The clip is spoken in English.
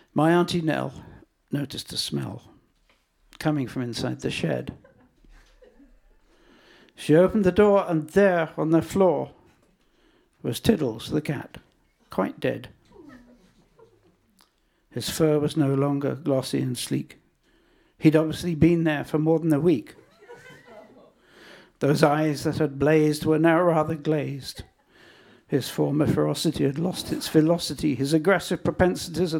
My Auntie Nell noticed a smell coming from inside the shed. She opened the door, and there on the floor was Tiddles the cat, quite dead. His fur was no longer glossy and sleek. He'd obviously been there for more than a week. Those eyes that had blazed were now rather glazed. His former ferocity had lost its velocity. His aggressive propensities had